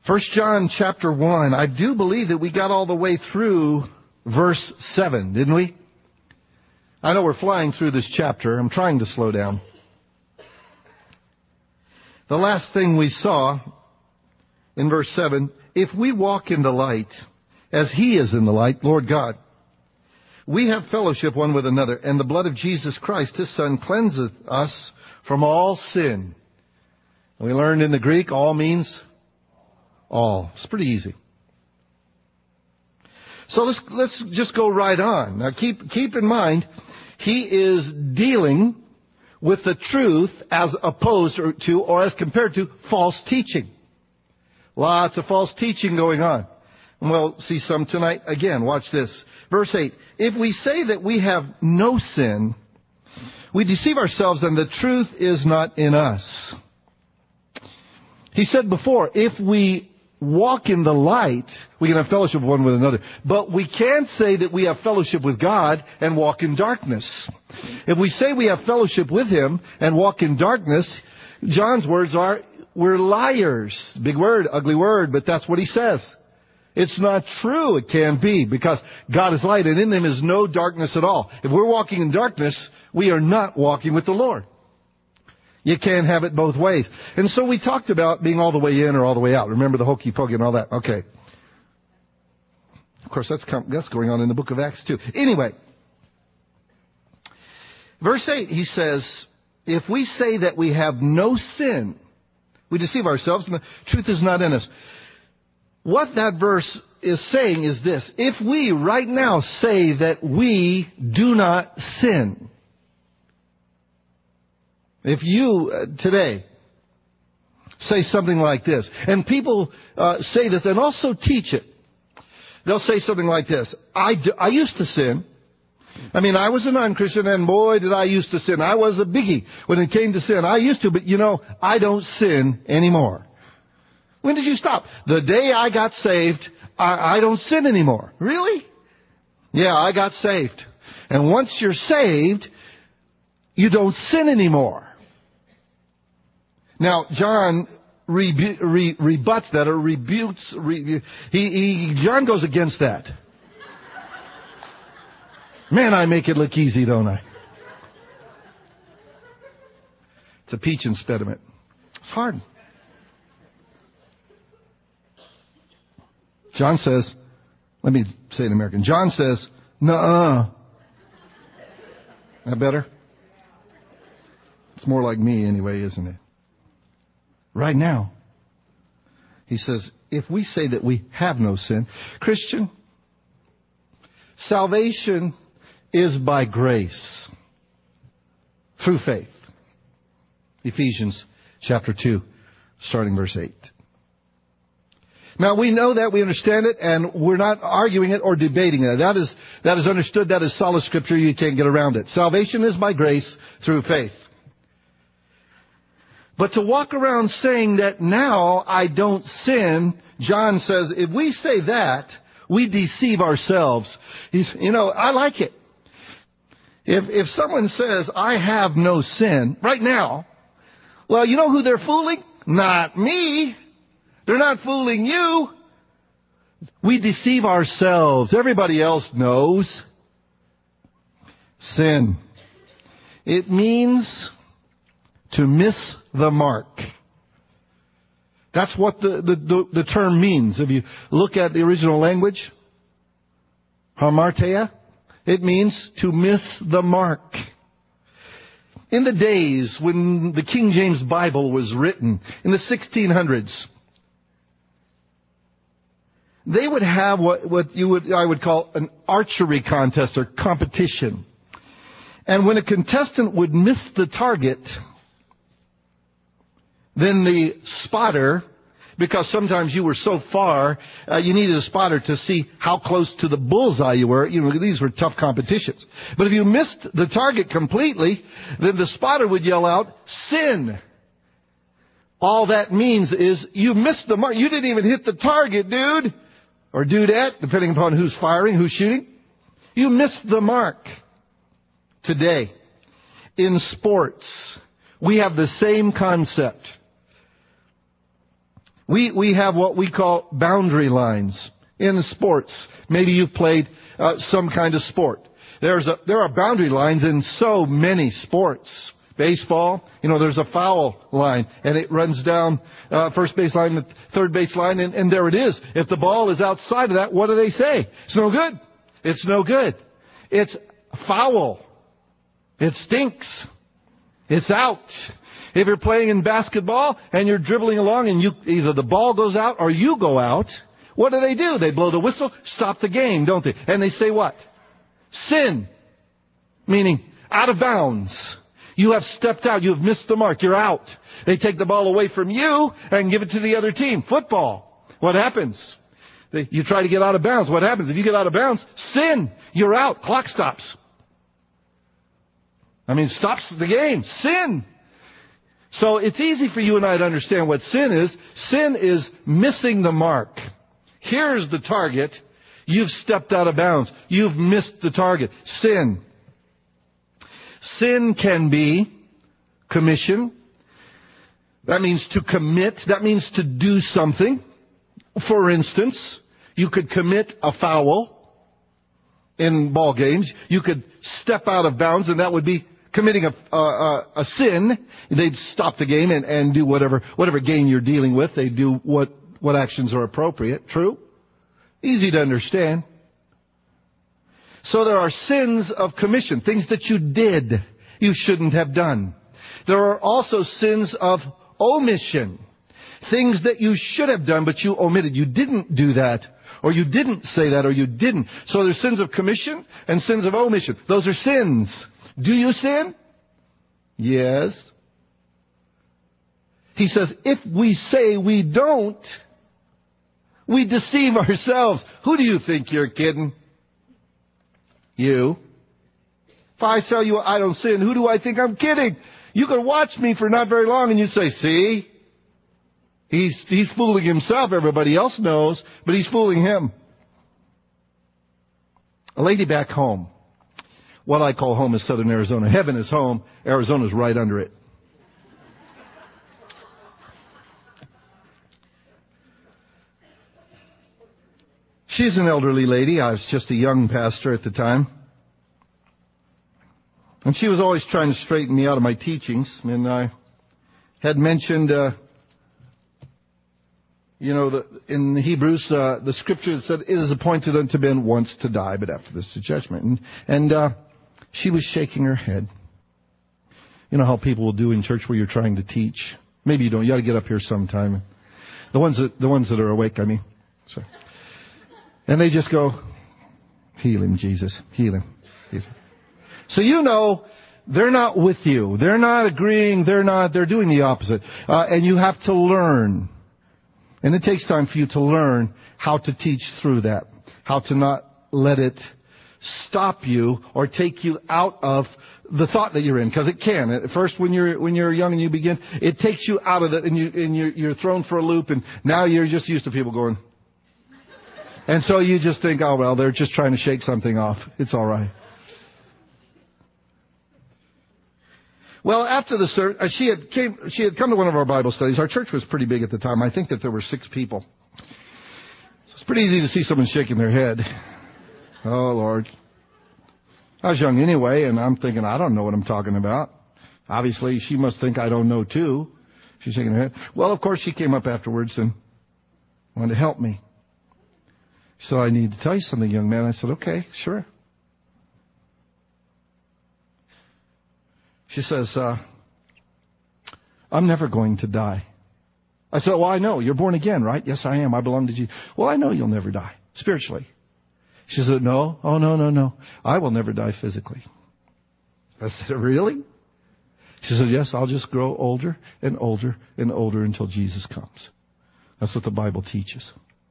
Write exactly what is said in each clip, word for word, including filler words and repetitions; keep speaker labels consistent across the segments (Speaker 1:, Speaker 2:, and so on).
Speaker 1: First John chapter one. I do believe that we got all the way through verse seven, didn't we? I know we're flying through this chapter. I'm trying to slow down. The last thing we saw in verse seven, if we walk in the light as He is in the light, Lord God, we have fellowship one with another, and the blood of Jesus Christ, His Son, cleanseth us from all sin. And we learned in the Greek, all means all. It's pretty easy. So let's let's just go right on. Now keep keep in mind, he is dealing with the truth as opposed to, or as compared to, false teaching. Lots of false teaching going on. And we'll see some tonight again. Watch this. Verse eight. If we say that we have no sin, we deceive ourselves and the truth is not in us. He said before, if we walk in the light, we can have fellowship one with another. But we can't say that we have fellowship with God and walk in darkness. If we say we have fellowship with Him and walk in darkness, John's words are, we're liars. Big word, ugly word, but that's what he says. It's not true. It can't be, because God is light and in Him is no darkness at all. If we're walking in darkness, we are not walking with the Lord. You can't have it both ways. And so we talked about being all the way in or all the way out. Remember the hokey pokey and all that? Okay. Of course, that's, that's going on in the book of Acts too. Anyway, verse eight, he says, if we say that we have no sin, we deceive ourselves and the truth is not in us. What that verse is saying is this. If we right now say that we do not sin, if you uh, today say something like this, and people uh, say this and also teach it, they'll say something like this. I, do, I used to sin. I mean, I was a non-Christian, and boy, did I used to sin. I was a biggie when it came to sin. I used to, but you know, I don't sin anymore. When did you stop? The day I got saved, I, I don't sin anymore. Really? Yeah, I got saved. And once you're saved, you don't sin anymore. Now, John rebu- re- rebuts that or rebukes. Re- he, he, John goes against that. Man, I make it look easy, don't I? It's a peach impediment. It's hard. John says, let me say it in American. John says, nuh-uh. That better? It's more like me anyway, isn't it? Right now, he says, if we say that we have no sin, Christian, salvation is by grace, through faith. Ephesians chapter two, starting verse eight. Now we know that, we understand it, and we're not arguing it or debating it. That is, that is understood, that is solid scripture, you can't get around it. Salvation is by grace, through faith. But to walk around saying that now I don't sin, John says, if we say that, we deceive ourselves. He's, you know, I like it. If, if someone says, I have no sin, right now, well, you know who they're fooling? Not me. They're not fooling you. We deceive ourselves. Everybody else knows. Sin. It means to miss the mark. That's what the, the, the, the term means. If you look at the original language, hamartia, it means to miss the mark. In the days when the King James Bible was written, in the sixteen hundreds, they would have what, what you would, I would call an archery contest or competition. And when a contestant would miss the target, then the spotter, because sometimes you were so far, uh, you needed a spotter to see how close to the bullseye you were. You know, these were tough competitions. But if you missed the target completely, then the spotter would yell out, sin. All that means is you missed the mark. You didn't even hit the target, dude. Or dudette, depending upon who's firing, who's shooting. You missed the mark. Today, in sports, we have the same concept. We, we have what we call boundary lines in sports. Maybe you've played uh, some kind of sport. There's a, there are boundary lines in so many sports. Baseball, you know, there's a foul line, and it runs down uh, first base line, the third base line, and, and there it is. If the ball is outside of that, what do they say? It's no good. It's no good. It's foul. It stinks. It's out. If you're playing in basketball and you're dribbling along and you either the ball goes out or you go out, what do they do? They blow the whistle, stop the game, don't they? And they say what? Sin. Meaning out of bounds. You have stepped out. You have missed the mark. You're out. They take the ball away from you and give it to the other team. Football. What happens? They, you try to get out of bounds. What happens? If you get out of bounds, sin. You're out. Clock stops. I mean, stops the game. Sin. So it's easy for you and I to understand what sin is. Sin is missing the mark. Here's the target. You've stepped out of bounds. You've missed the target. Sin. Sin can be commission. That means to commit. That means to do something. For instance, you could commit a foul in ball games. You could step out of bounds, and that would be committing a, a, a sin. They'd stop the game and, and do whatever whatever game you're dealing with. They do what what actions are appropriate. True? Easy to understand. So there are sins of commission, things that you did you shouldn't have done. There are also sins of omission, things that you should have done but you omitted. You didn't do that, or you didn't say that, or you didn't. So there's sins of commission and sins of omission. Those are sins. Do you sin? Yes. He says, if we say we don't, we deceive ourselves. Who do you think you're kidding? You. If I tell you I don't sin, who do I think I'm kidding? You could watch me for not very long and you'd say, see? He's, he's fooling himself. Everybody else knows, but he's fooling him. A lady back home. What I call home is Southern Arizona. Heaven is home. Arizona's right under it. She's an elderly lady. I was just a young pastor at the time. And she was always trying to straighten me out of my teachings. And I had mentioned, uh, you know, the, in Hebrews, uh, the scripture that said, it is appointed unto men once to die, but after this is judgment. And, and uh, she was shaking her head. You know how people will do in church where you're trying to teach? Maybe you don't. You ought to get up here sometime. The ones that, the ones that are awake, I mean. So. And they just go, heal him, Jesus. Heal him. Heal him. So you know, they're not with you. They're not agreeing. They're not, they're doing the opposite. Uh, and you have to learn. And it takes time for you to learn how to teach through that. How to not let it stop you or take you out of the thought that you're in. Because it can. At first, when you're, when you're young and you begin, it takes you out of it and you, and you're, you're thrown for a loop. And now you're just used to people going. And so you just think, oh, well, they're just trying to shake something off. It's all right. Well, after the service, she had came, she had come to one of our Bible studies. Our church was pretty big at the time. I think that there were six people. So it's pretty easy to see someone shaking their head. Oh, Lord. I was young anyway, and I'm thinking, I don't know what I'm talking about. Obviously, she must think I don't know, too. She's shaking her head. Well, of course, she came up afterwards and wanted to help me. So I need to tell you something, young man. I said, okay, sure. She says, uh, I'm never going to die. I said, well, I know. You're born again, right? Yes, I am. I belong to Jesus. Well, I know you'll never die, spiritually. She said, no. Oh, no, no, no. I will never die physically. I said, really? She said, yes, I'll just grow older and older and older until Jesus comes. That's what the Bible teaches.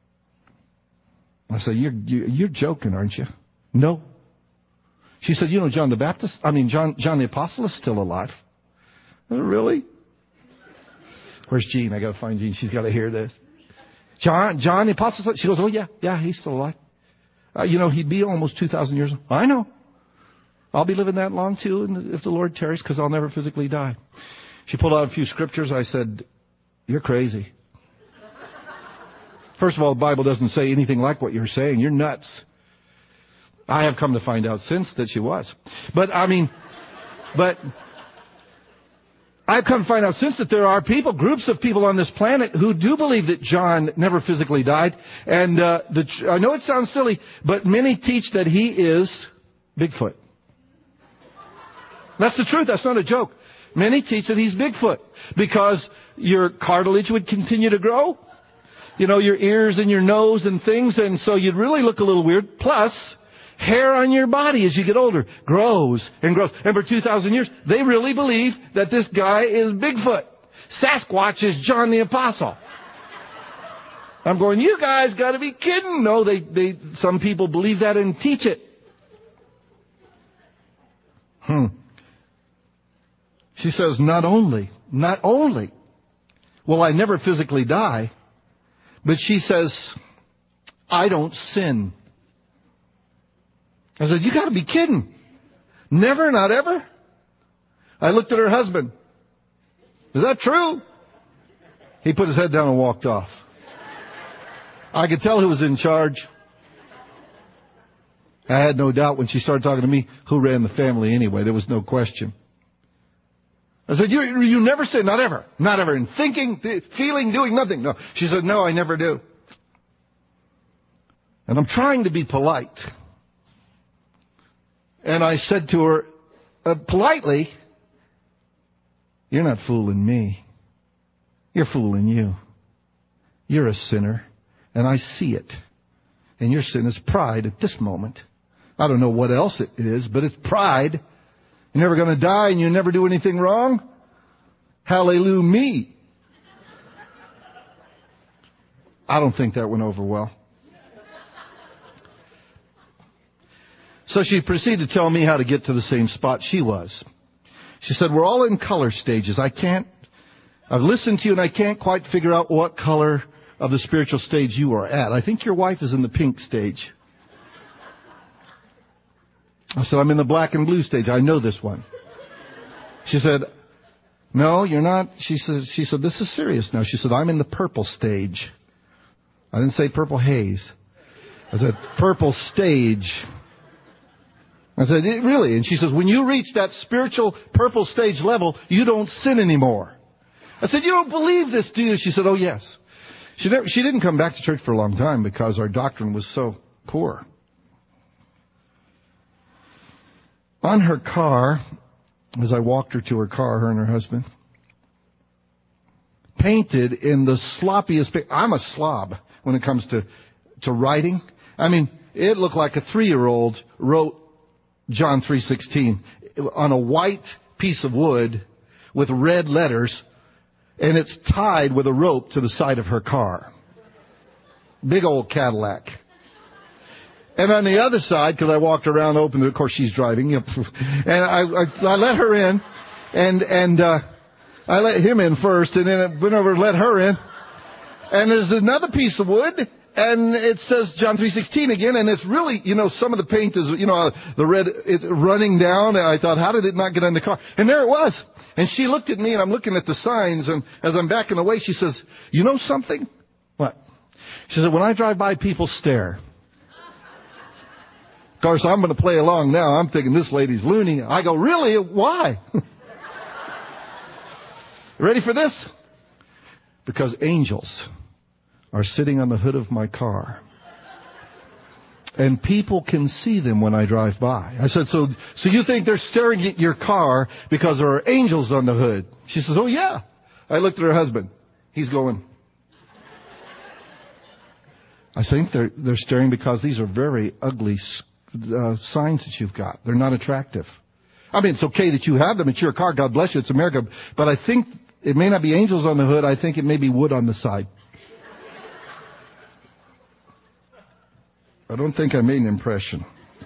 Speaker 1: I said, you're, you're joking, aren't you? No. She said, you know, John the Baptist, I mean, John, John the Apostle is still alive. I said, really? Where's Jean? I got to find Jean. She's got to hear this. John, John the Apostle, she goes, oh yeah, yeah, he's still alive. Uh, you know, he'd be almost two thousand years old. I know. I'll be living that long too if the Lord tarries, because I'll never physically die. She pulled out a few scriptures. I said, you're crazy. First of all, the Bible doesn't say anything like what you're saying. You're nuts. I have come to find out since that she was. But, I mean, but I've come to find out since that there are people, groups of people on this planet who do believe that John never physically died. And uh, the, I know it sounds silly, but many teach that he is Bigfoot. That's the truth. That's not a joke. Many teach that he's Bigfoot because your cartilage would continue to grow. You know, your ears and your nose and things. And so you'd really look a little weird. Plus, hair on your body as you get older grows and grows. And for two thousand years, they really believe that this guy is Bigfoot. Sasquatch is John the Apostle. I'm going, you guys got to be kidding. No, they, they, some people believe that and teach it. Hmm. She says, not only, not only will I never physically die, but she says, I don't sin. I said, you got to be kidding. Never, not ever? I looked at her husband. Is that true? He put his head down and walked off. I could tell who was in charge. I had no doubt when she started talking to me who ran the family anyway. There was no question. I said, you, you never say, not ever, not ever, in thinking, th- feeling, doing nothing. No. She said, no, I never do. And I'm trying to be polite. And I said to her, uh, politely, you're not fooling me. You're fooling you. You're a sinner, and I see it. And your sin is pride at this moment. I don't know what else it is, but it's pride. You're never going to die and you never do anything wrong? Hallelujah me. I don't think that went over well. So she proceeded to tell me how to get to the same spot she was. She said, we're all in color stages. I can't, I've listened to you and I can't quite figure out what color of the spiritual stage you are at. I think your wife is in the pink stage. I said, I'm in the black and blue stage. I know this one. She said, no, you're not. She said, she said, this is serious now. She said, I'm in the purple stage. I didn't say purple haze. I said, purple stage. I said, really? And she says, when you reach that spiritual purple stage level, you don't sin anymore. I said, you don't believe this, do you? She said, oh, yes. She never, she didn't come back to church for a long time because our doctrine was so poor. On her car, as I walked her to her car, her and her husband, painted in the sloppiest... I'm a slob when it comes to, to writing. I mean, it looked like a three-year-old wrote John three sixteen on a white piece of wood with red letters, and it's tied with a rope to the side of her car. Big old Cadillac. And on the other side, because I walked around, opened it, of course she's driving, you know, and I, I, I let her in, and and uh, I let him in first, and then I went over and let her in. And there's another piece of wood, and it says John three sixteen again, and it's really, you know, some of the paint is, you know, the red, it's running down, and I thought, how did it not get on the car? And there it was. And she looked at me, and I'm looking at the signs, and as I'm backing away, she says, you know something? What? She said, when I drive by, people stare. Of course, I'm going to play along now. I'm thinking this lady's loony. I go, really? Why? Ready for this? Because angels are sitting on the hood of my car. And people can see them when I drive by. I said, so so you think they're staring at your car because there are angels on the hood? She says, oh, yeah. I looked at her husband. He's going. I think they're, they're staring because these are very ugly uh, signs that you've got. They're not attractive. I mean, it's okay that you have them. It's your car. God bless you. It's America. But I think it may not be angels on the hood. I think it may be wood on the side. I don't think I made an impression.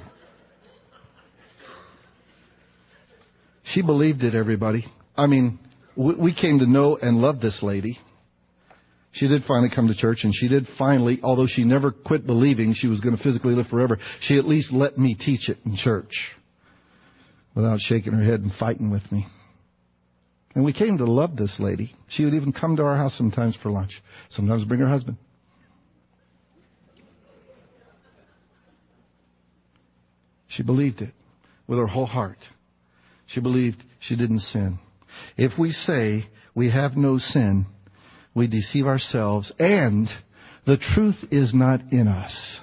Speaker 1: She believed it, everybody. I mean, we came to know and love this lady. She did finally come to church, and she did finally, although she never quit believing she was going to physically live forever, she at least let me teach it in church without shaking her head and fighting with me. And we came to love this lady. She would even come to our house sometimes for lunch. Sometimes bring her husband. She believed it with her whole heart. She believed she didn't sin. If we say we have no sin, we deceive ourselves, and the truth is not in us.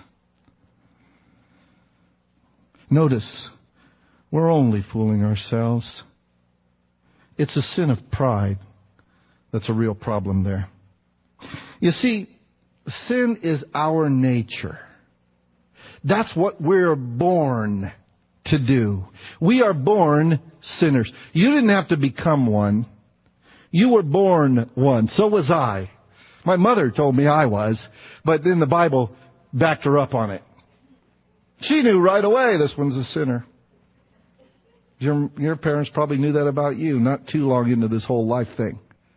Speaker 1: Notice, we're only fooling ourselves. It's a sin of pride that's a real problem there. You see, sin is our nature. That's what we're born to do. We are born sinners. You didn't have to become one. You were born one. So was I. My mother told me I was, but then the Bible backed her up on it. She knew right away this one's a sinner. Your, your parents probably knew that about you not too long into this whole life thing.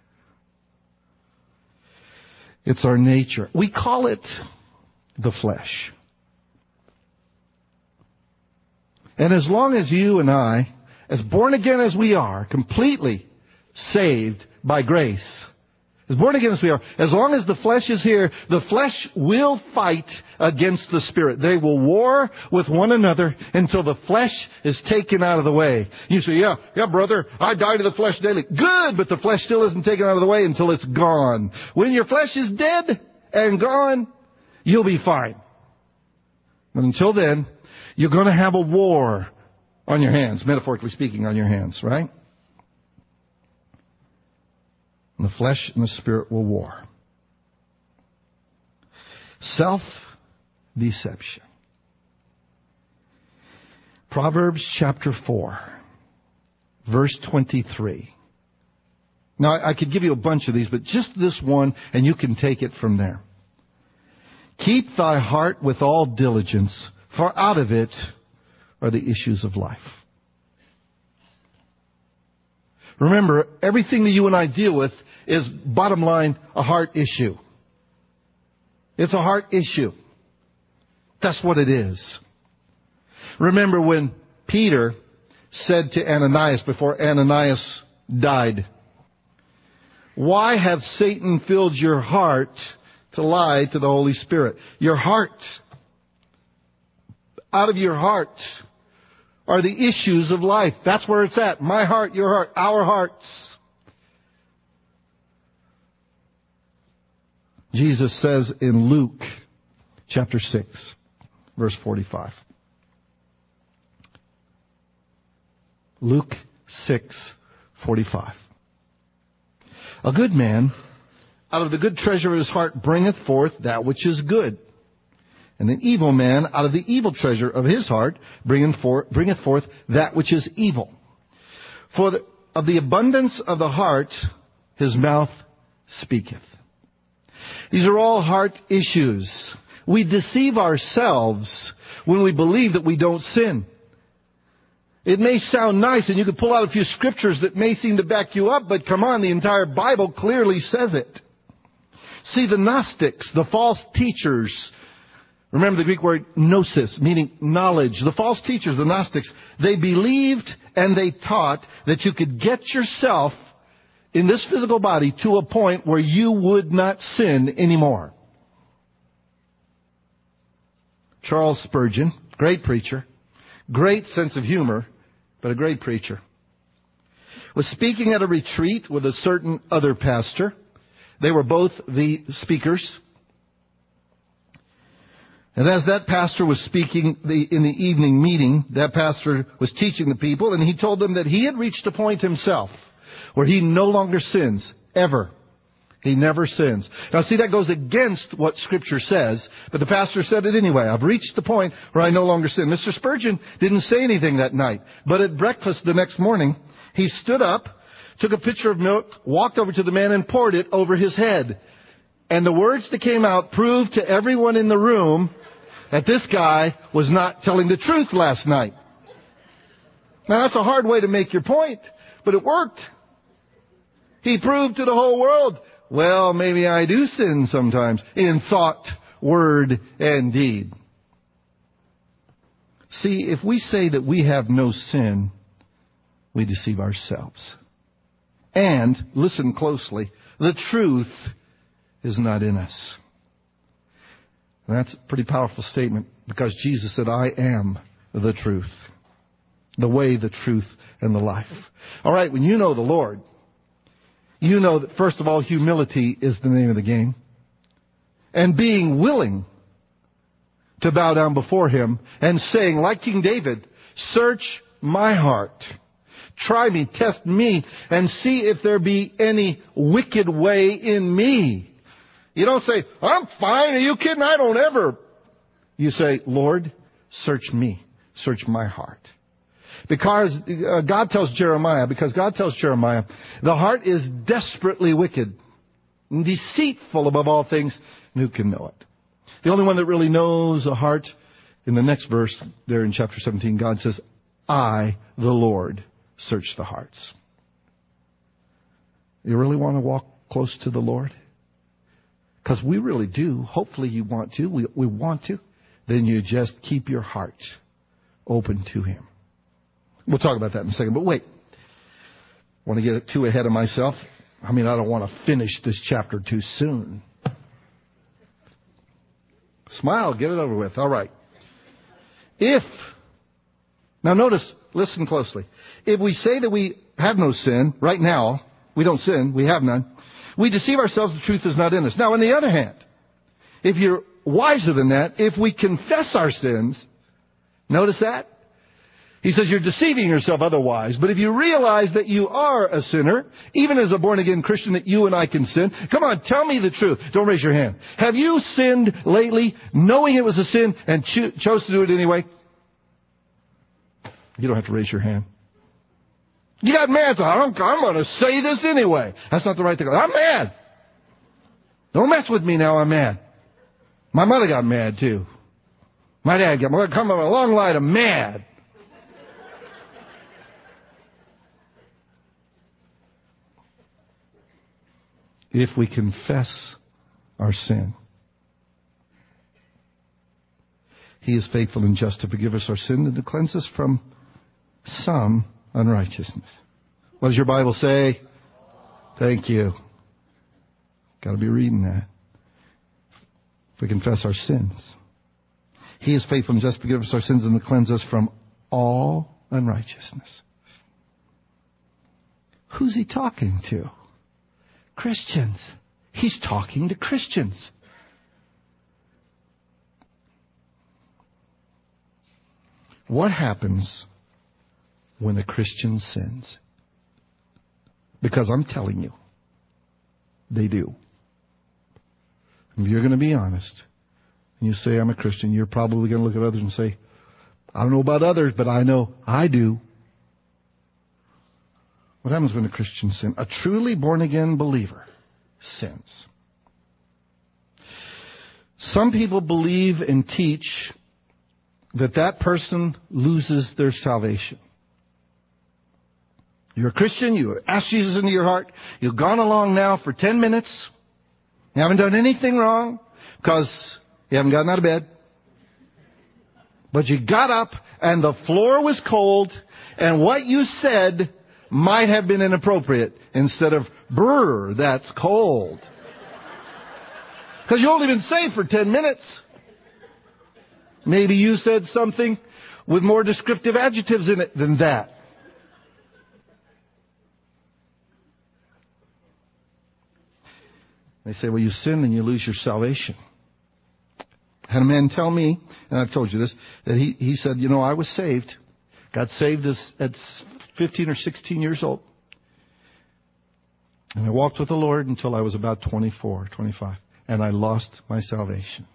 Speaker 1: It's our nature. We call it the flesh. And as long as you and I, as born again as we are, completely saved by grace, as born again as we are, as long as the flesh is here, the flesh will fight against the Spirit. They will war with one another until the flesh is taken out of the way. You say, yeah, yeah, brother, I die to the flesh daily. Good, but the flesh still isn't taken out of the way until it's gone. When your flesh is dead and gone, you'll be fine. But until then, you're going to have a war on your hands, metaphorically speaking, on your hands, right? And the flesh and the Spirit will war. Self-deception. Proverbs chapter four, verse twenty-three. Now, I could give you a bunch of these, but just this one, and you can take it from there. Keep thy heart with all diligence, for out of it are the issues of life. Remember, everything that you and I deal with is, bottom line, a heart issue. It's a heart issue. That's what it is. Remember when Peter said to Ananias before Ananias died, why hath Satan filled your heart to lie to the Holy Spirit? Your heart. Out of your heart are the issues of life. That's where it's at. My heart, your heart, our hearts. Jesus says in Luke chapter six, verse forty-five. Luke six, forty-five. A good man out of the good treasure of his heart bringeth forth that which is good. And an evil man out of the evil treasure of his heart bringeth forth, bringeth forth that which is evil. For the, of the abundance of the heart his mouth speaketh. These are all heart issues. We deceive ourselves when we believe that we don't sin. It may sound nice, and you could pull out a few scriptures that may seem to back you up, but come on, the entire Bible clearly says it. See, the Gnostics, the false teachers, remember the Greek word gnosis, meaning knowledge. The false teachers, the Gnostics, they believed and they taught that you could get yourself in this physical body to a point where you would not sin anymore. Charles Spurgeon, great preacher, great sense of humor, but a great preacher, was speaking at a retreat with a certain other pastor. They were both the speakers. And as that pastor was speaking the, in the evening meeting, that pastor was teaching the people, and he told them that he had reached a point himself where he no longer sins, ever. He never sins. Now see, that goes against what Scripture says, but the pastor said it anyway. I've reached the point where I no longer sin. Mister Spurgeon didn't say anything that night, but at breakfast the next morning, he stood up, took a pitcher of milk, walked over to the man and poured it over his head. And the words that came out proved to everyone in the room that this guy was not telling the truth last night. Now that's a hard way to make your point, but it worked. He proved to the whole world, well, maybe I do sin sometimes in thought, word, and deed. See, if we say that we have no sin, we deceive ourselves. And, listen closely, the truth is not in us. And that's a pretty powerful statement because Jesus said, I am the truth. The way, the truth, and the life. All right, when you know the Lord, you know that first of all, humility is the name of the game. And being willing to bow down before Him and saying, like King David, search my heart. Try me, test me, and see if there be any wicked way in me. You don't say, I'm fine. Are you kidding? I don't ever. You say, Lord, search me. Search my heart. Because uh, God tells Jeremiah, because God tells Jeremiah, the heart is desperately wicked and deceitful above all things, and who can know it? The only one that really knows a heart, in the next verse there in chapter seventeen, God says, I, the Lord, search the hearts. You really want to walk close to the Lord? Because we really do. Hopefully you want to. We, we want to. Then you just keep your heart open to Him. We'll talk about that in a second. But wait. I want to get too ahead of myself. I mean, I don't want to finish this chapter too soon. Smile. Get it over with. All right. If, now notice, listen closely. If we say that we have no sin, right now, we don't sin, we have none, we deceive ourselves, the truth is not in us. Now, on the other hand, if you're wiser than that, if we confess our sins, notice that? He says you're deceiving yourself otherwise. But if you realize that you are a sinner, even as a born-again Christian, that you and I can sin, come on, tell me the truth. Don't raise your hand. Have you sinned lately, knowing it was a sin, and cho- chose to do it anyway? You don't have to raise your hand. You got mad, so I'm, I'm going to say this anyway. That's not the right thing. I'm mad. Don't mess with me now, I'm mad. My mother got mad too. My dad got mad. Come on, a long line of mad. If we confess our sin, He is faithful and just to forgive us our sin and to cleanse us from some unrighteousness. What does your Bible say? Thank you. Got to be reading that. If we confess our sins, He is faithful and just to forgive us our sins and to cleanse us from all unrighteousness. Who's He talking to? Christians. He's talking to Christians. What happens when a Christian sins? Because I'm telling you, they do. If you're going to be honest, and you say, I'm a Christian, you're probably going to look at others and say, I don't know about others, but I know I do. What happens when a Christian sins? A truly born-again believer sins. Some people believe and teach that that person loses their salvation. You're a Christian, you asked Jesus into your heart, you've gone along now for ten minutes, you haven't done anything wrong because you haven't gotten out of bed. But you got up and the floor was cold and what you said might have been inappropriate instead of, brr, that's cold. Because you've only been saved for ten minutes. Maybe you said something with more descriptive adjectives in it than that. They say, well, you sin and you lose your salvation. I had a man tell me, and I've told you this, that he, he said, you know, I was saved. Got saved as, at fifteen or sixteen years old. And I walked with the Lord until I was about twenty-four, twenty-five. And I lost my salvation.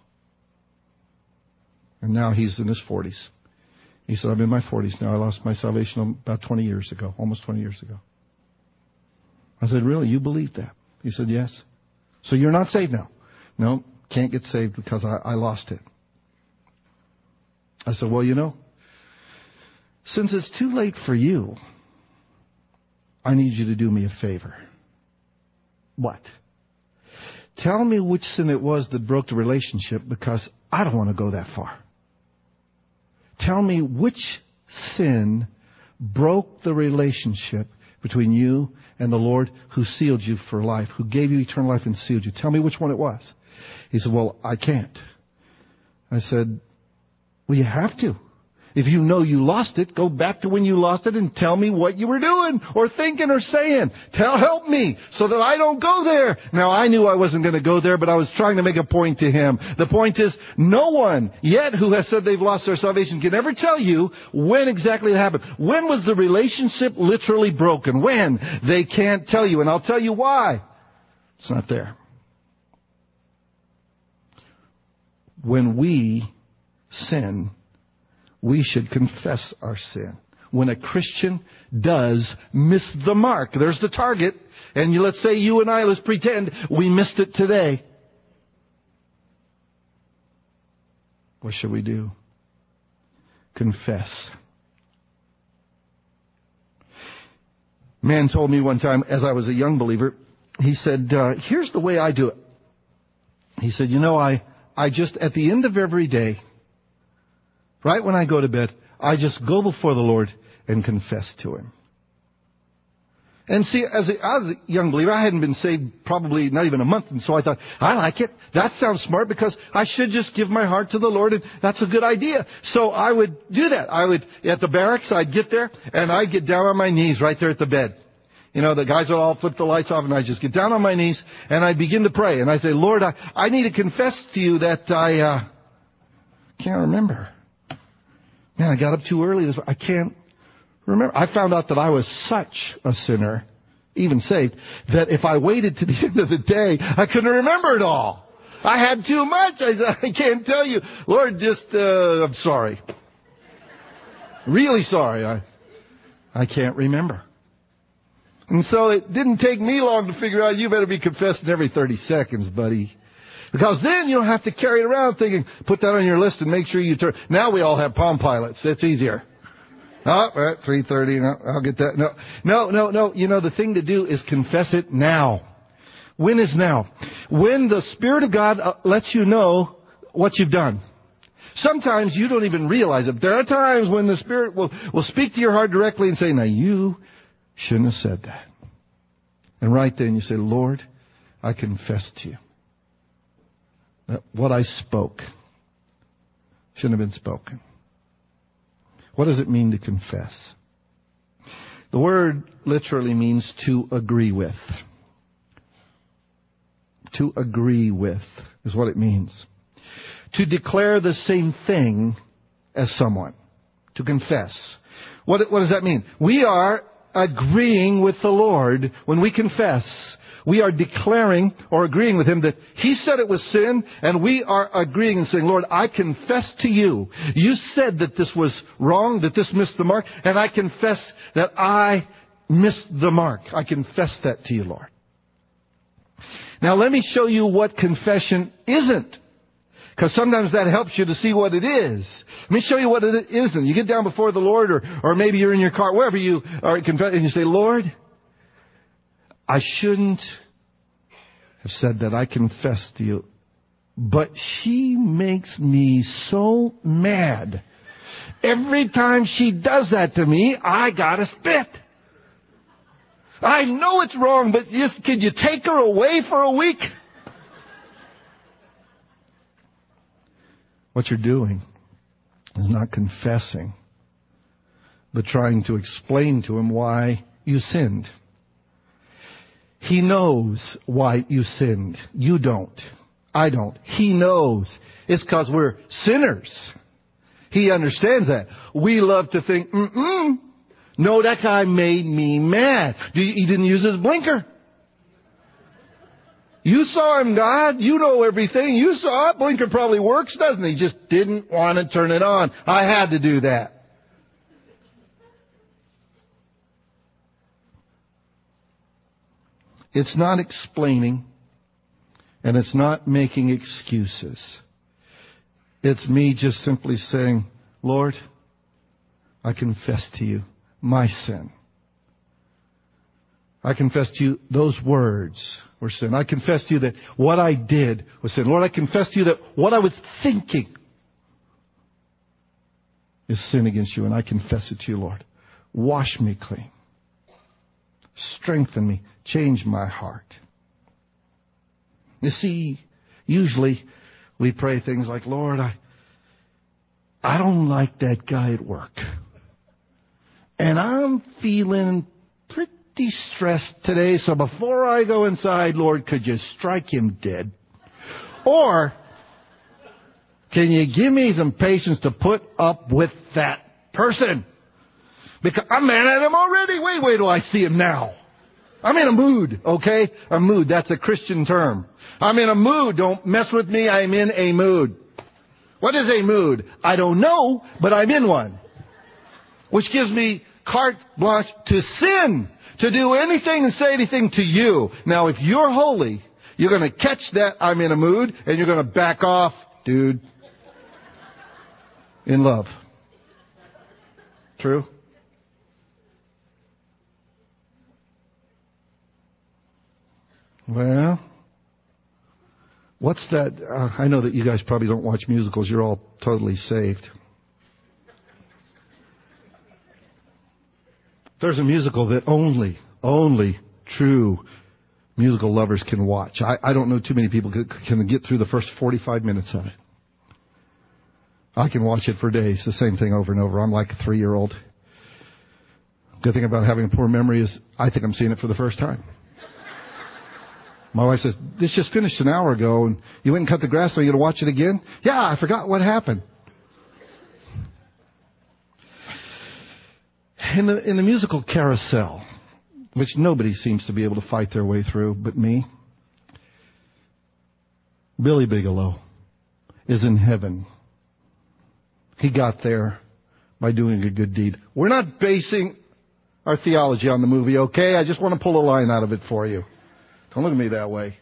Speaker 1: And now he's in his forties. He said, I'm in my forties now. I lost my salvation about twenty years ago, almost twenty years ago. I said, really? You believe that? He said, yes. So you're not saved now? No, can't get saved because I, I lost it. I said, well, you know, since it's too late for you, I need you to do me a favor. What? Tell me which sin it was that broke the relationship because I don't want to go that far. Tell me which sin broke the relationship between you and the Lord who sealed you for life, who gave you eternal life and sealed you. Tell me which one it was. He said, well, I can't. I said, well, you have to. If you know you lost it, go back to when you lost it and tell me what you were doing or thinking or saying. Tell, help me so that I don't go there. Now, I knew I wasn't going to go there, but I was trying to make a point to him. The point is, no one yet who has said they've lost their salvation can ever tell you when exactly it happened. When was the relationship literally broken? When? They can't tell you, and I'll tell you why. It's not there. When we sin, we should confess our sin. When a Christian does miss the mark, there's the target, and you, let's say you and I, let's pretend we missed it today. What should we do? Confess. Man told me one time, as I was a young believer, he said, uh, here's the way I do it. He said, you know, I, I just, at the end of every day, right when I go to bed, I just go before the Lord and confess to Him. And see, as a, as a young believer, I hadn't been saved probably not even a month, and so I thought, I like it. That sounds smart because I should just give my heart to the Lord, and that's a good idea. So I would do that. I would, at the barracks, I'd get there, and I'd get down on my knees right there at the bed. You know, the guys would all flip the lights off, and I'd just get down on my knees, and I'd begin to pray. And I'd say, Lord, I, I need to confess to you that I uh, can't remember. Man, I got up too early. This, I can't remember. I found out that I was such a sinner, even saved, that if I waited to the end of the day, I couldn't remember it all. I had too much. I said, I can't tell you. Lord, just, uh, I'm sorry. Really sorry. I, I can't remember. And so it didn't take me long to figure out you better be confessing every thirty seconds, buddy. Because then you don't have to carry it around thinking, put that on your list and make sure you turn. Now we all have Palm Pilots. It's easier. Oh, right, three thirty. No, I'll get that. No, no, no, no. You know, the thing to do is confess it now. When is now? When the Spirit of God lets you know what you've done. Sometimes you don't even realize it. There are times when the Spirit will, will speak to your heart directly and say, now you shouldn't have said that. And right then you say, Lord, I confess to you that what I spoke shouldn't have been spoken. What does it mean to confess? The word literally means to agree with. To agree with is what it means. To declare the same thing as someone. To confess. What, what does that mean? We are agreeing with the Lord when we confess. We are declaring or agreeing with Him that He said it was sin, and we are agreeing and saying, Lord, I confess to you. You said that this was wrong, that this missed the mark, and I confess that I missed the mark. I confess that to you, Lord. Now let me show you what confession isn't. Because sometimes that helps you to see what it is. Let me show you what it isn't. You get down before the Lord, or, or maybe you're in your car, wherever you are, and you say, Lord, I shouldn't have said that. I confess to you. But she makes me so mad. Every time she does that to me, I gotta spit. I know it's wrong, but just, can you take her away for a week? What you're doing is not confessing, but trying to explain to Him why you sinned. He knows why you sinned. You don't. I don't. He knows. It's because we're sinners. He understands that. We love to think, mm-mm, no, that guy made me mad. He didn't use his blinker. You saw him, God. You know everything. You saw it. Blinker probably works, doesn't he? Just didn't want to turn it on. I had to do that. It's not explaining, and it's not making excuses. It's me just simply saying, Lord, I confess to you my sin. I confess to you those words were sin. I confess to you that what I did was sin. Lord, I confess to you that what I was thinking is sin against you, and I confess it to you, Lord. Wash me clean. Strengthen me. Change my heart. You see, usually we pray things like, Lord, I, I don't like that guy at work. And I'm feeling pretty stressed today, so before I go inside, Lord, could you strike him dead? Or can you give me some patience to put up with that person? Because I'm mad at him already. Wait, wait till I see him now. I'm in a mood, okay? A mood, that's a Christian term. I'm in a mood. Don't mess with me. I'm in a mood. What is a mood? I don't know, but I'm in one. Which gives me carte blanche to sin, to do anything and say anything to you. Now, if you're holy, you're going to catch that I'm in a mood, and you're going to back off, dude, in love. True? Well, what's that? Uh, I know that you guys probably don't watch musicals. You're all totally saved. There's a musical that only, only true musical lovers can watch. I, I don't know too many people can, can get through the first forty-five minutes of it. I can watch it for days, the same thing over and over. I'm like a three-year-old. Good thing about having a poor memory is I think I'm seeing it for the first time. My wife says, this just finished an hour ago, and you went and cut the grass, so you're going to watch it again? Yeah, I forgot what happened. In the, in the musical Carousel, which nobody seems to be able to fight their way through but me, Billy Bigelow is in heaven. He got there by doing a good deed. We're not basing our theology on the movie, okay? I just want to pull a line out of it for you. Don't look at me that way.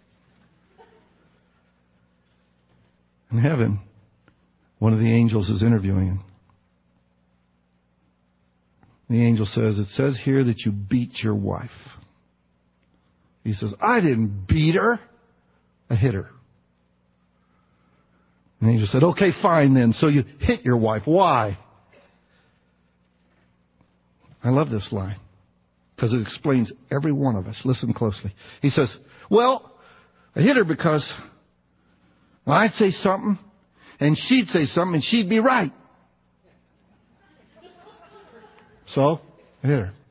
Speaker 1: In heaven, one of the angels is interviewing him. The angel says, it says here that you beat your wife. He says, I didn't beat her. I hit her. And the angel said, okay, fine then. So you hit your wife. Why? I love this line because it explains every one of us. Listen closely. He says, well, I hit her because well, I'd say something and she'd say something and she'd be right. So, I hit her.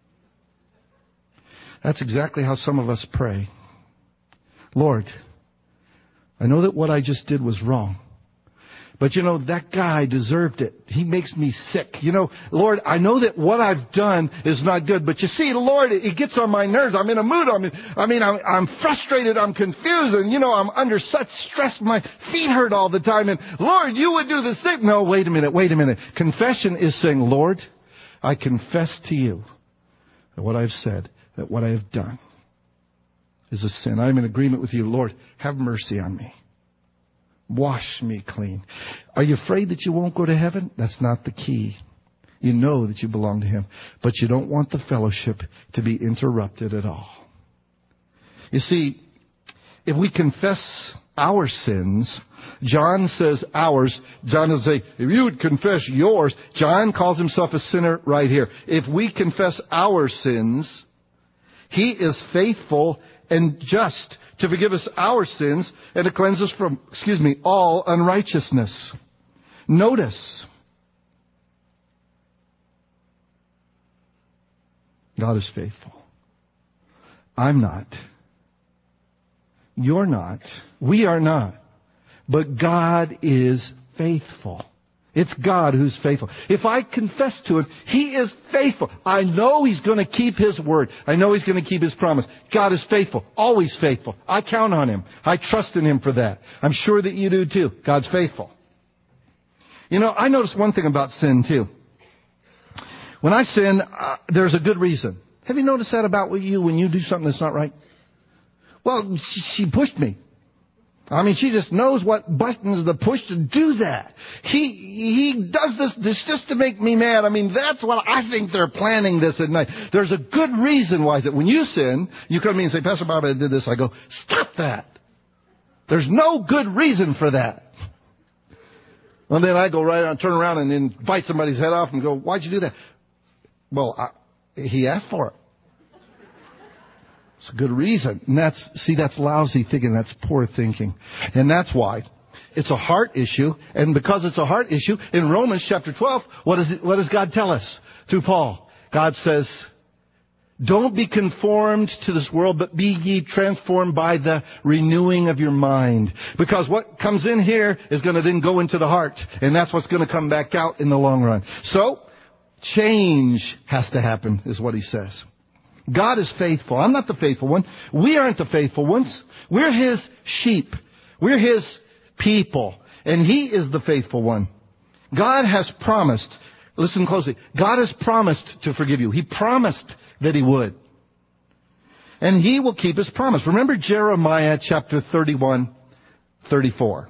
Speaker 1: That's exactly how some of us pray. Lord, I know that what I just did was wrong. But you know, that guy deserved it. He makes me sick. You know, Lord, I know that what I've done is not good. But you see, Lord, it, it gets on my nerves. I'm in a mood. I'm in, I mean, I'm, I'm frustrated. I'm confused. And, you know, I'm under such stress. My feet hurt all the time. And, Lord, you would do this thing. No, wait a minute. Wait a minute. Confession is saying, Lord, I confess to you that what I've said, that what I have done is a sin. I'm in agreement with you. Lord, have mercy on me. Wash me clean. Are you afraid that you won't go to heaven? That's not the key. You know that you belong to Him, but you don't want the fellowship to be interrupted at all. You see, if we confess our sins, John says ours. John doesn't say, if you would confess yours. John calls himself a sinner right here. If we confess our sins, He is faithful and just to forgive us our sins and to cleanse us from, excuse me, all unrighteousness. Notice, God is faithful. I'm not. You're not. We are not. But God is faithful. It's God who's faithful. If I confess to Him, He is faithful. I know He's going to keep His word. I know He's going to keep His promise. God is faithful. Always faithful. I count on Him. I trust in Him for that. I'm sure that you do too. God's faithful. You know, I notice one thing about sin too. When I sin, uh, there's a good reason. Have you noticed that about you when you do something that's not right? Well, she pushed me. I mean, she just knows what buttons to push to do that. He he does this, this just to make me mad. I mean, that's what I think they're planning this at night. There's a good reason why that when you sin, you come to me and say, Pastor Bob, I did this. I go, stop that. There's no good reason for that. And then I go right on, turn around and then bite somebody's head off and go, why'd you do that? Well, I, he asked for it. It's a good reason. And that's, see, that's lousy thinking. That's poor thinking. And that's why It's a heart issue. And because it's a heart issue, in Romans chapter twelve, what, is it, what does God tell us through Paul? God says, don't be conformed to this world, but be ye transformed by the renewing of your mind. Because what comes in here is going to then go into the heart. And that's what's going to come back out in the long run. So, change has to happen, is what he says. God is faithful. I'm not the faithful one. We aren't the faithful ones. We're His sheep. We're His people. And He is the faithful one. God has promised, listen closely, God has promised to forgive you. He promised that He would. And He will keep His promise. Remember Jeremiah chapter thirty-one, thirty-four.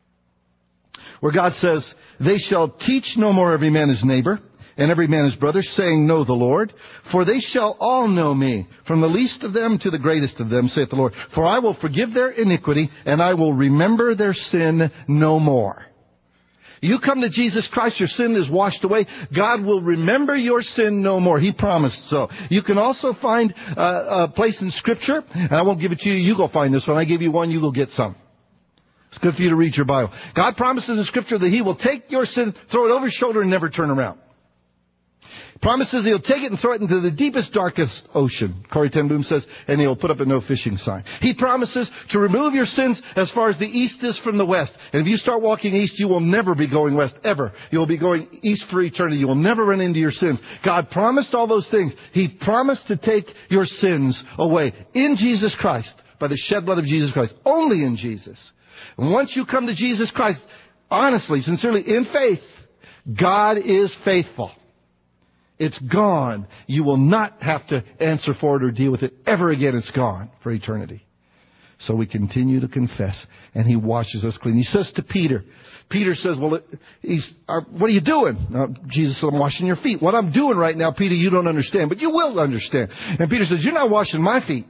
Speaker 1: Where God says, they shall teach no more every man his neighbor, and every man his brother, saying, know the Lord. For they shall all know me, from the least of them to the greatest of them, saith the Lord. For I will forgive their iniquity, and I will remember their sin no more. You come to Jesus Christ, your sin is washed away. God will remember your sin no more. He promised so. You can also find uh, a place in Scripture, and I won't give it to you. You go find this one. I give you one, you go get some. It's good for you to read your Bible. God promises in Scripture that He will take your sin, throw it over His shoulder, and never turn around. Promises He'll take it and throw it into the deepest, darkest ocean. Corrie ten Boom says, and He'll put up a no fishing sign. He promises to remove your sins as far as the east is from the west. And if you start walking east, you will never be going west, ever. You'll be going east for eternity. You will never run into your sins. God promised all those things. He promised to take your sins away in Jesus Christ, by the shed blood of Jesus Christ. Only in Jesus. And once you come to Jesus Christ, honestly, sincerely, in faith, God is faithful. It's gone. You will not have to answer for it or deal with it ever again. It's gone for eternity. So we continue to confess, and He washes us clean. He says to Peter, Peter says, well, it, he's, uh, what are you doing? Uh, Jesus said, I'm washing your feet. What I'm doing right now, Peter, you don't understand, but you will understand. And Peter says, you're not washing my feet.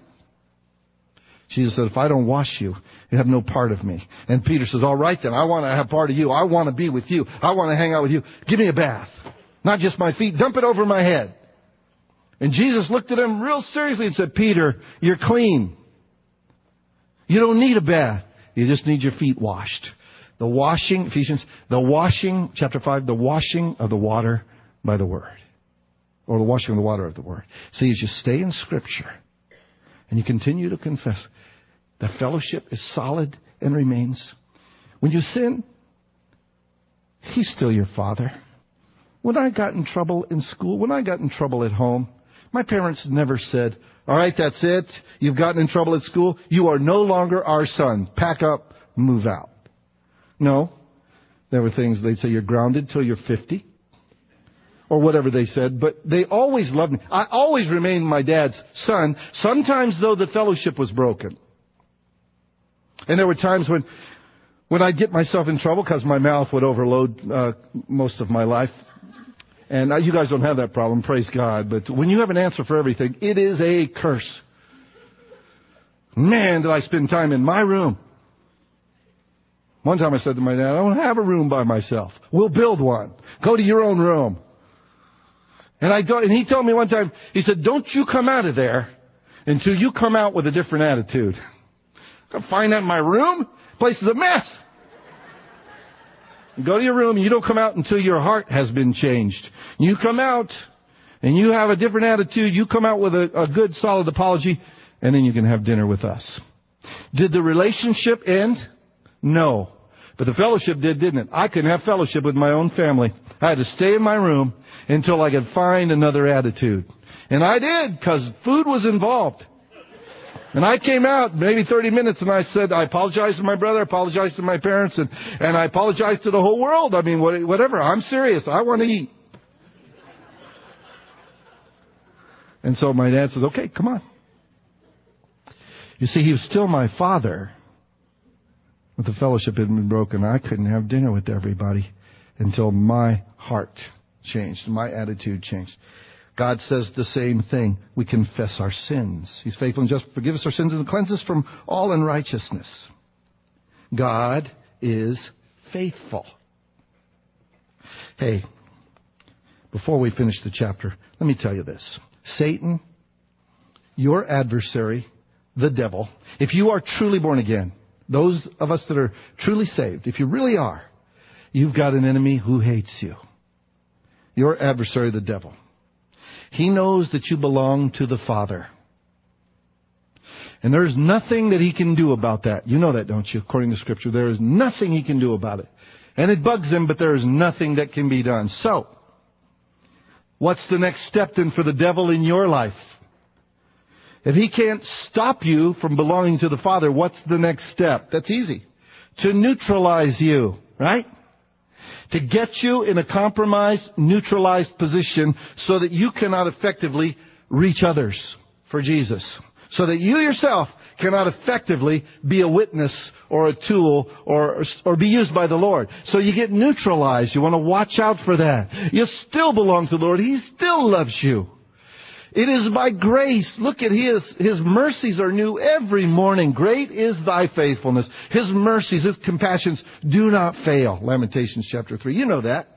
Speaker 1: Jesus said, if I don't wash you, you have no part of me. And Peter says, all right then, I want to have part of you. I want to be with you. I want to hang out with you. Give me a bath. Not just my feet. Dump it over my head. And Jesus looked at him real seriously and said, Peter, you're clean. You don't need a bath. You just need your feet washed. The washing, Ephesians, the washing, chapter five, the washing of the water by the Word. Or the washing of the water of the Word. See, as you stay in Scripture and you continue to confess, the fellowship is solid and remains. When you sin, He's still your Father. When I got in trouble in school, when I got in trouble at home, my parents never said, all right, that's it. You've gotten in trouble at school. You are no longer our son. Pack up, move out. No. There were things they'd say, you're grounded till you're fifty. Or whatever they said. But they always loved me. I always remained my dad's son. Sometimes, though, the fellowship was broken. And there were times when, when I'd get myself in trouble because my mouth would overload uh, most of my life. And you guys don't have that problem, praise God. But when you have an answer for everything, it is a curse. Man, did I spend time in my room. One time I said to my dad, I don't have a room by myself. We'll build one. Go to your own room. And I go, and he told me one time, he said, don't you come out of there until you come out with a different attitude. I'll find that in my room. The place is a mess. Go to your room and you don't come out until your heart has been changed. You come out and you have a different attitude. You come out with a, a good, solid apology, and then you can have dinner with us. Did the relationship end? No. But the fellowship did, didn't it? I couldn't have fellowship with my own family. I had to stay in my room until I could find another attitude. And I did, because food was involved. And I came out maybe thirty minutes and I said, I apologize to my brother, I apologize to my parents, and, and I apologize to the whole world. I mean, whatever. I'm serious. I want to eat. And so my dad says, okay, come on. You see, he was still my father. But the fellowship had been broken. I couldn't have dinner with everybody until my heart changed, my attitude changed. God says the same thing. We confess our sins. He's faithful and just to forgive us our sins and cleanse us from all unrighteousness. God is faithful. Hey, before we finish the chapter, let me tell you this. Satan, your adversary, the devil, if you are truly born again, those of us that are truly saved, if you really are, you've got an enemy who hates you. Your adversary, the devil. He knows that you belong to the Father. And there's nothing that he can do about that. You know that, don't you? According to Scripture, there is nothing he can do about it. And it bugs him, but there is nothing that can be done. So, what's the next step then for the devil in your life? If he can't stop you from belonging to the Father, what's the next step? That's easy. To neutralize you, right? To get you in a compromised, neutralized position so that you cannot effectively reach others for Jesus. So that you yourself cannot effectively be a witness or a tool or, or be used by the Lord. So you get neutralized. You want to watch out for that. You still belong to the Lord. He still loves you. It is by grace. Look at His, His mercies are new every morning. Great is thy faithfulness. His mercies, His compassions do not fail. Lamentations chapter three. You know that.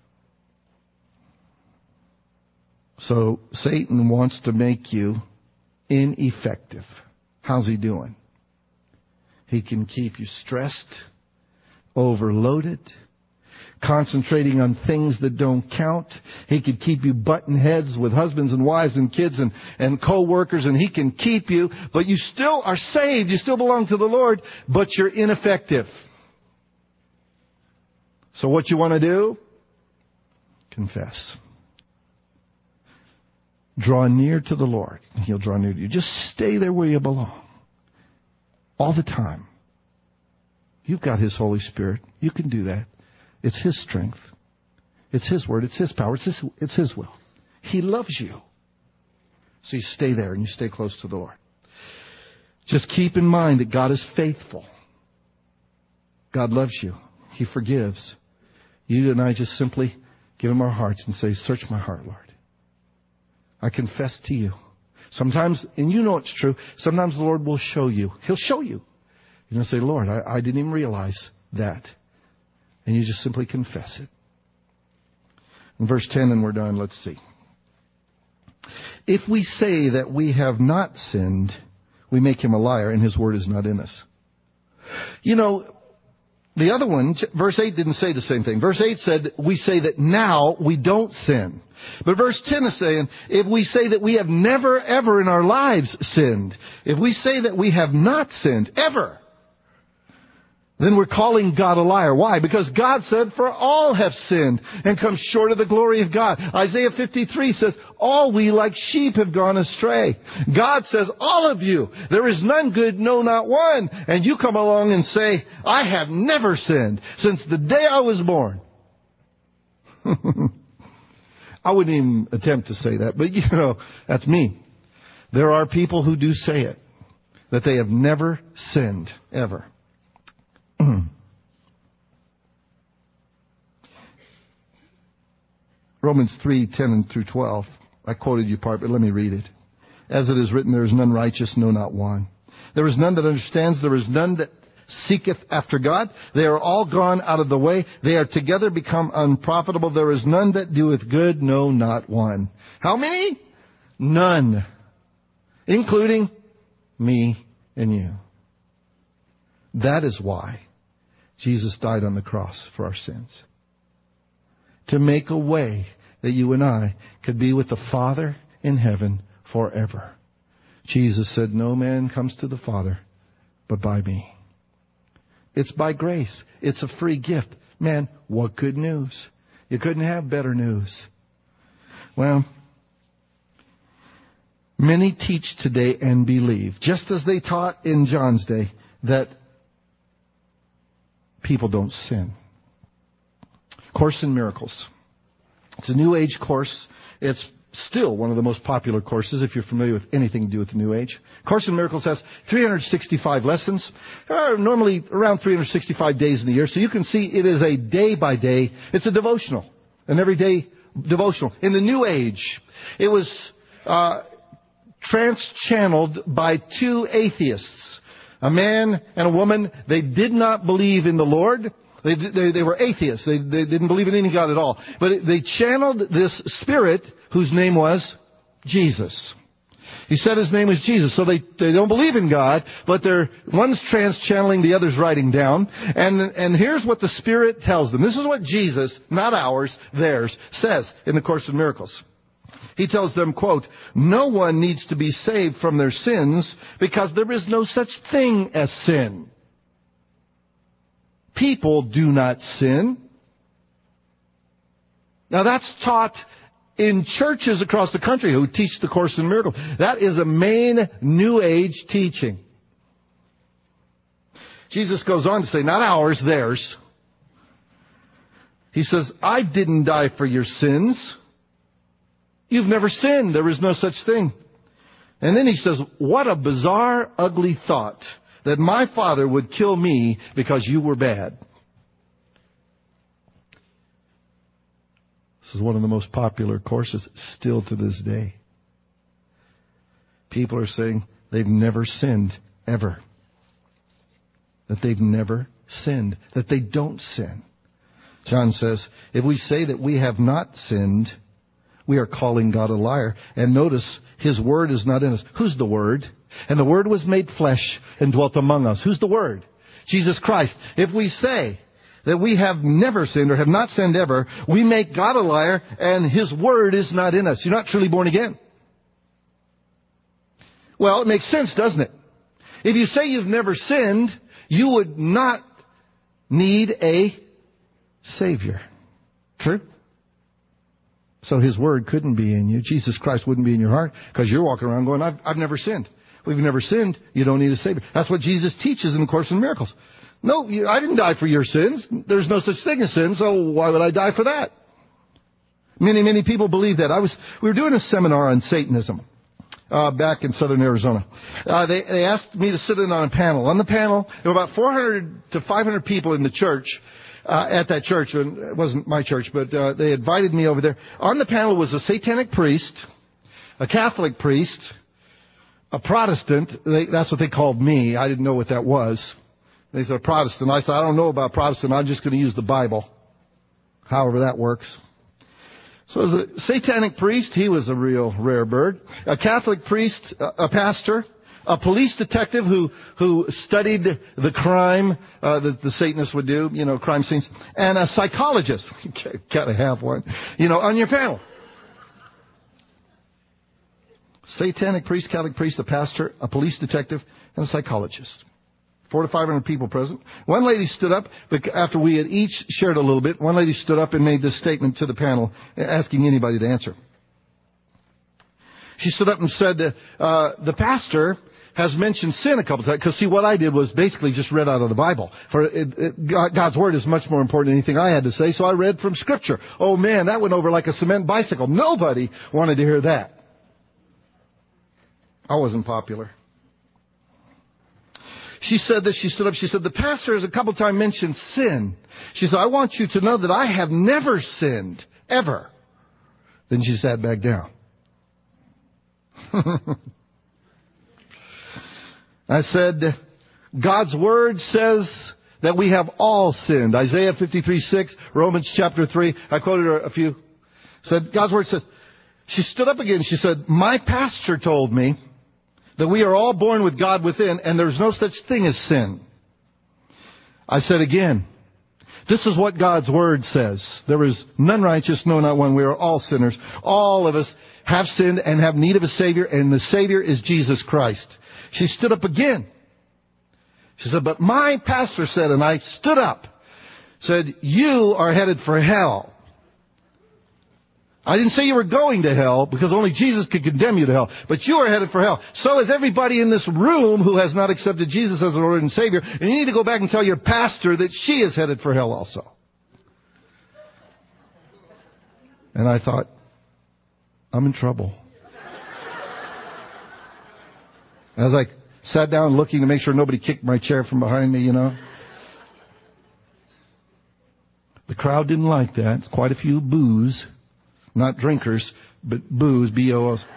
Speaker 1: So Satan wants to make you ineffective. How's he doing? He can keep you stressed, overloaded, concentrating on things that don't count. He can keep you button heads with husbands and wives and kids and, and co-workers, and he can keep you, but you still are saved. You still belong to the Lord, but you're ineffective. So what you want to do? Confess. Draw near to the Lord, and He'll draw near to you. Just stay there where you belong. All the time. You've got His Holy Spirit. You can do that. It's His strength. It's His word. It's His power. It's His, it's His will. He loves you. So you stay there and you stay close to the Lord. Just keep in mind that God is faithful. God loves you. He forgives. You and I just simply give Him our hearts and say, search my heart, Lord. I confess to you. Sometimes, and you know it's true, sometimes the Lord will show you. He'll show you. You're going to say, Lord, I, I didn't even realize that. And you just simply confess it. In verse ten, and we're done, let's see. If we say that we have not sinned, we make Him a liar, and His word is not in us. You know, the other one, verse eight didn't say the same thing. Verse eight said, we say that now we don't sin. But verse ten is saying, if we say that we have never, ever in our lives sinned, if we say that we have not sinned, ever, then we're calling God a liar. Why? Because God said, for all have sinned and come short of the glory of God. Isaiah fifty-three says, all we like sheep have gone astray. God says, all of you, there is none good, no, not one. And you come along and say, I have never sinned since the day I was born. I wouldn't even attempt to say that, but you know, that's me. There are people who do say it, that they have never sinned, ever. Romans three, ten through twelve. I quoted you part, but let me read it. As it is written, there is none righteous, no, not one. There is none that understands, there is none that seeketh after God. They are all gone out of the way. They are together become unprofitable. There is none that doeth good, no, not one. How many? None. Including me and you. That is why Jesus died on the cross for our sins. To make a way that you and I could be with the Father in heaven forever. Jesus said, no man comes to the Father but by me. It's by grace. It's a free gift. Man, what good news. You couldn't have better news. Well, many teach today and believe, just as they taught in John's day, that people don't sin. Course in Miracles. It's a New Age course. It's still one of the most popular courses if you're familiar with anything to do with the New Age. Course in Miracles has three hundred sixty-five lessons. There are normally around three hundred sixty-five days in the year. So you can see it is a day by day. It's a devotional. An everyday devotional. In the New Age, it was uh, trans-channeled by two atheists. A man and a woman. They did not believe in the Lord. They, they, they were atheists. They, they didn't believe in any God at all. But they channeled this spirit whose name was Jesus. He said his name was Jesus. So they, they don't believe in God, but they're, one's trans-channeling, the other's writing down. And, and here's what the Spirit tells them. This is what Jesus, not ours, theirs, says in the Course in Miracles. He tells them, quote, "No one needs to be saved from their sins because there is no such thing as sin. People do not sin." Now that's taught in churches across the country who teach the Course in Miracles. That is a main New Age teaching. Jesus goes on to say, not ours, theirs. He says, "I didn't die for your sins. You've never sinned. There is no such thing." And then he says, "What a bizarre, ugly thought that my Father would kill me because you were bad." This is one of the most popular courses still to this day. People are saying they've never sinned, ever. That they've never sinned. That they don't sin. John says, if we say that we have not sinned, we are calling God a liar. And notice, His Word is not in us. Who's the Word? And the Word was made flesh and dwelt among us. Who's the Word? Jesus Christ. If we say that we have never sinned or have not sinned ever, we make God a liar and His Word is not in us. You're not truly born again. Well, it makes sense, doesn't it? If you say you've never sinned, you would not need a Savior. True? So His Word couldn't be in you. Jesus Christ wouldn't be in your heart because you're walking around going, I've, I've never sinned. Well, if you've never sinned, you don't need a Savior. That's what Jesus teaches in the Course in Miracles. No, you, I didn't die for your sins. There's no such thing as sin, so why would I die for that? Many, many people believe that. I was, we were doing a seminar on Satanism, uh, back in southern Arizona. Uh, they, they asked me to sit in on a panel. On the panel, there were about four hundred to five hundred people in the church, uh, at that church. And it wasn't my church, but, uh, they invited me over there. On the panel was a satanic priest, a Catholic priest, a Protestant. They, that's what they called me. I didn't know what that was. They said Protestant. I said, I don't know about Protestant. I'm just going to use the Bible. However that works. So as a satanic priest, he was a real rare bird. A Catholic priest, a pastor, a police detective who, who studied the crime uh, that the Satanists would do, you know, crime scenes, and a psychologist. Gotta have one. You know, on your panel. Satanic priest, Catholic priest, a pastor, a police detective, and a psychologist. Four to five hundred people present. One lady stood up, after we had each shared a little bit, one lady stood up and made this statement to the panel, asking anybody to answer. She stood up and said, uh, the pastor has mentioned sin a couple times. Because see, what I did was basically just read out of the Bible. For it, it, God's Word is much more important than anything I had to say, so I read from Scripture. Oh man, that went over like a cement bicycle. Nobody wanted to hear that. I wasn't popular. She said that she stood up. She said, the pastor has a couple times mentioned sin. She said, I want you to know that I have never sinned, ever. Then she sat back down. I said, God's Word says that we have all sinned. Isaiah fifty-three six, Romans chapter three. I quoted her a few. Said, God's Word says. She stood up again. She said, my pastor told me that we are all born with God within, and there's no such thing as sin. I said again, this is what God's Word says. There is none righteous, no, not one. We are all sinners. All of us have sinned and have need of a Savior, and the Savior is Jesus Christ. She stood up again. She said, but my pastor said, and I stood up, said, you are headed for hell. I didn't say you were going to hell, because only Jesus could condemn you to hell. But you are headed for hell. So is everybody in this room who has not accepted Jesus as their Lord and Savior. And you need to go back and tell your pastor that she is headed for hell also. And I thought, I'm in trouble. As I sat down looking to make sure nobody kicked my chair from behind me, you know. The crowd didn't like that. It's quite a few boos. Not drinkers, but booze, B O Os.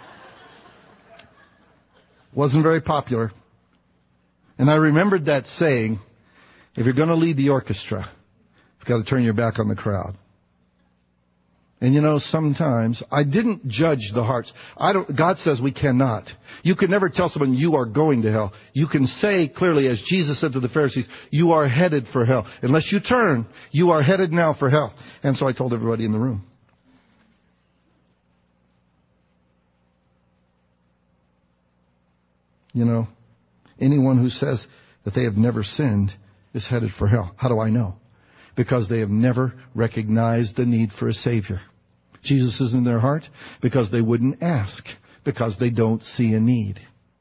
Speaker 1: Wasn't very popular. And I remembered that saying, if you're going to lead the orchestra, you've got to turn your back on the crowd. And you know, sometimes I didn't judge the hearts. I don't, God says we cannot. You can never tell someone you are going to hell. You can say clearly, as Jesus said to the Pharisees, you are headed for hell. Unless you turn, you are headed now for hell. And so I told everybody in the room. You know, anyone who says that they have never sinned is headed for hell. How do I know? Because they have never recognized the need for a Savior. Jesus is in their heart because they wouldn't ask, because they don't see a need.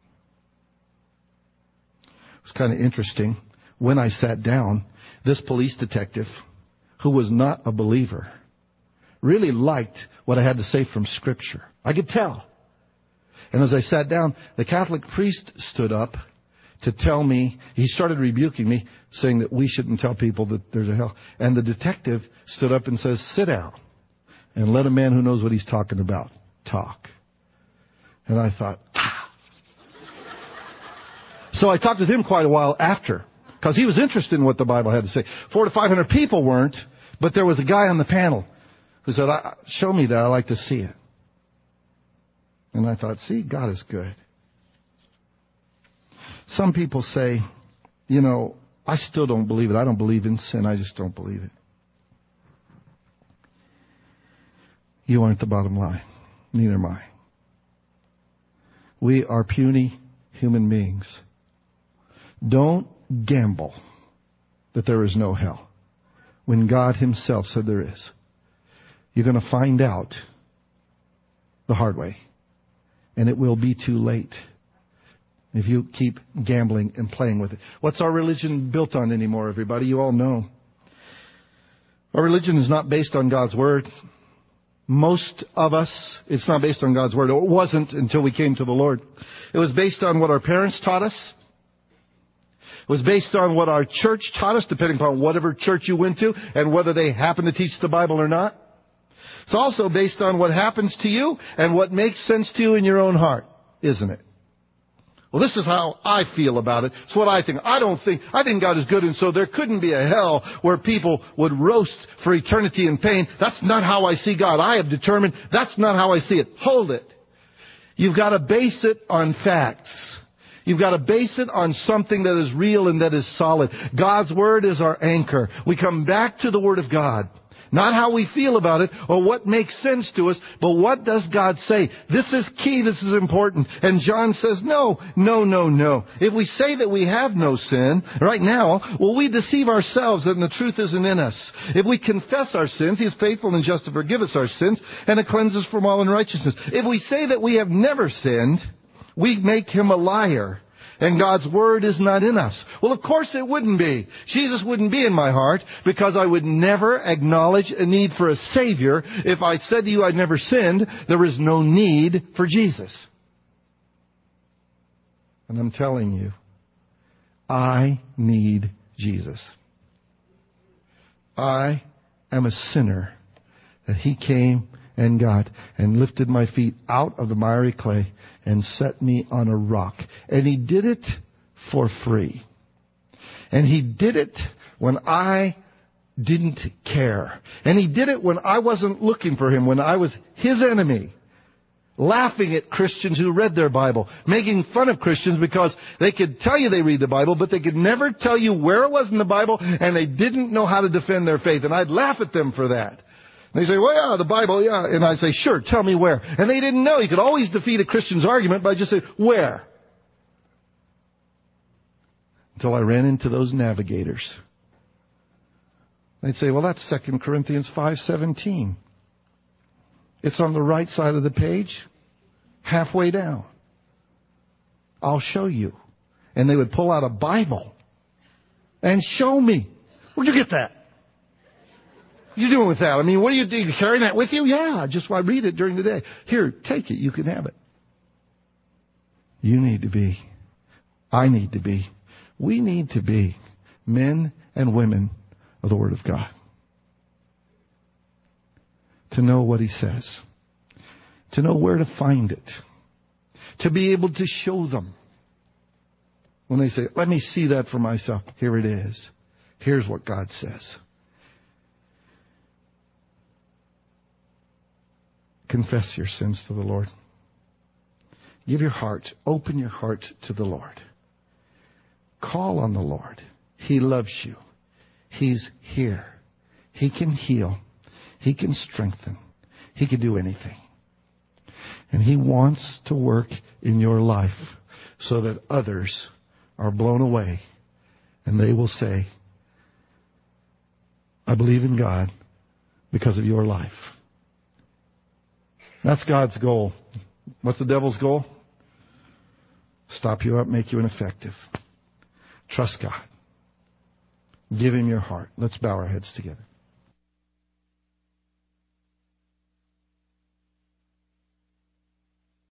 Speaker 1: It was kind of interesting. When I sat down, this police detective, who was not a believer, really liked what I had to say from Scripture. I could tell. And as I sat down, the Catholic priest stood up to tell me, he started rebuking me, saying that we shouldn't tell people that there's a hell. And the detective stood up and says, sit down and let a man who knows what he's talking about talk. And I thought, ah. So I talked with him quite a while after, because he was interested in what the Bible had to say. Four to five hundred people weren't, but there was a guy on the panel who said, I, show me that, I'd like to see it. And I thought, see, God is good. Some people say, you know, I still don't believe it. I don't believe in sin. I just don't believe it. You aren't the bottom line. Neither am I. We are puny human beings. Don't gamble that there is no hell when God Himself said there is. You're going to find out the hard way. And it will be too late if you keep gambling and playing with it. What's our religion built on anymore, everybody? You all know. Our religion is not based on God's Word. Most of us, it's not based on God's Word. It wasn't until we came to the Lord. It was based on what our parents taught us. It was based on what our church taught us, depending upon whatever church you went to and whether they happen to teach the Bible or not. It's also based on what happens to you and what makes sense to you in your own heart, isn't it? Well, this is how I feel about it. It's what I think. I don't think, I think God is good, and so there couldn't be a hell where people would roast for eternity in pain. That's not how I see God. I have determined that's not how I see it. Hold it. You've got to base it on facts. You've got to base it on something that is real and that is solid. God's Word is our anchor. We come back to the Word of God. Not how we feel about it or what makes sense to us, but what does God say? This is key. This is important. And John says, no, no, no, no. If we say that we have no sin right now, well, we deceive ourselves and the truth isn't in us. If we confess our sins, He is faithful and just to forgive us our sins and to cleanse us from all unrighteousness. If we say that we have never sinned, we make Him a liar. And God's Word is not in us. Well, of course it wouldn't be. Jesus wouldn't be in my heart because I would never acknowledge a need for a Savior. If I said to you I'd never sinned, there is no need for Jesus. And I'm telling you, I need Jesus. I am a sinner that He came and got and lifted my feet out of the miry clay and set me on a rock. And He did it for free. And He did it when I didn't care. And He did it when I wasn't looking for Him, when I was His enemy. Laughing at Christians who read their Bible. Making fun of Christians because they could tell you they read the Bible, but they could never tell you where it was in the Bible, and they didn't know how to defend their faith. And I'd laugh at them for that. They say, well, yeah, the Bible, yeah. And I say, sure, tell me where. And they didn't know. You could always defeat a Christian's argument by just saying, where? Until I ran into those navigators. They'd say, well, that's Second Corinthians five seventeen. It's on the right side of the page, halfway down. I'll show you. And they would pull out a Bible and show me. Where'd you get that? What are you doing with that? I mean, what are you doing? You carrying that with you? Yeah, just I read it during the day. Here, take it. You can have it. You need to be. I need to be. We need to be men and women of the Word of God. To know what He says. To know where to find it. To be able to show them. When they say, let me see that for myself. Here it is. Here's what God says. confess your sins to the Lord. Give your heart, open your heart to the Lord. Call on the Lord. He loves you. He's here. He can heal. He can strengthen. He can do anything. And He wants to work in your life so that others are blown away and they will say, I believe in God because of your life. That's God's goal. What's the devil's goal? Stop you up, make you ineffective. Trust God. Give Him your heart. Let's bow our heads together.